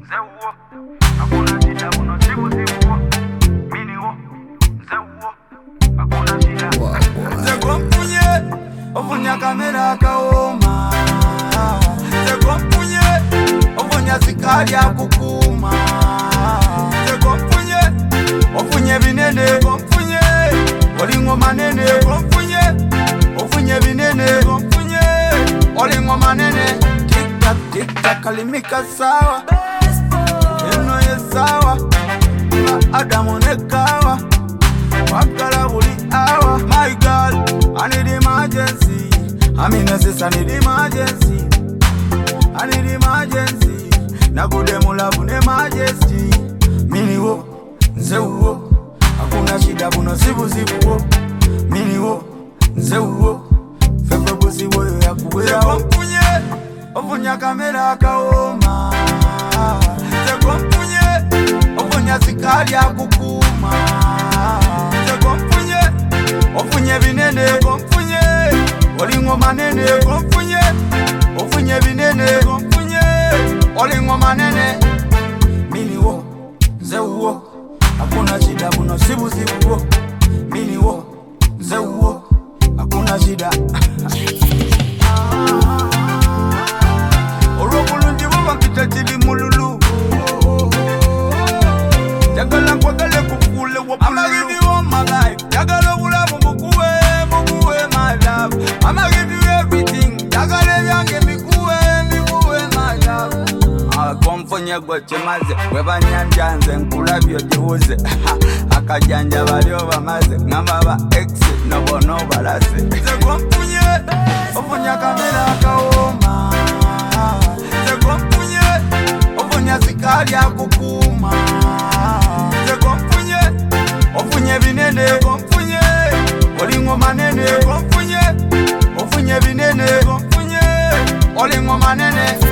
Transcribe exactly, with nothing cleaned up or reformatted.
Zeuo, hakuna shida uno sibu sibu. Mini wo, zeuo, hakuna shida. Zeko mpunye, ofunya kamera kaoma. Zeko mpunye, ofunya sikali ya kukuma. Zeko mpunye, ofunye binene. Zeko mpunye, olingo manene. Zeko mpunye, ofunye binene. Zeko mpunye, olingo manene. Tik tak tik tak kalimika sawa. Eno ye sawa. Adamu nekawa. Wakala buli hour. My girl, I need emergency. I mean, sis, I need emergency. I need emergency. Nakude mulabu ne majesty. Mini wo, nze wo. Hakuna shida buno sibu sibu wo. Mini wo, nze wo. Fefe busi wo ya kuwea. Zeko mpunye, ofunya kamera kaoma. Zeko mpunye, ofunya sikali ya kukuma. Zeko mpunye, ofunye binene. Zeko mpunye, olingo manene. Zeko mpunye, ofunye binene. Zeko mpunye, olingo manene. Mini wo, nze wo. Hakuna shida buno sibu sibu wo. Mini wo, nze wo. Hakuna shida. Orobulungi baba kitachili mululu. Jagala kwagale kukule wo. I'ma give you all my life. Jagala bulabu mukuwe, mukuwe my love. I'ma give you everything. Jagala byange mikuwe, mikuwe my love. Akomfonye gweche maze, weba nyanja nze nkulabyo jiwuze. Akajanja balio bamaze, ngamba ba exit nobo no balase. Zeko mpunye, ofunya kamera kaoma. Zeko mpunye, ofunya sikali ya kukuma. Zeko mpunye, ofunye binene. Zeko mpunye, olingo manene. Zeko mpunye, ofunye binene. Zeko mpunye, olingo manene.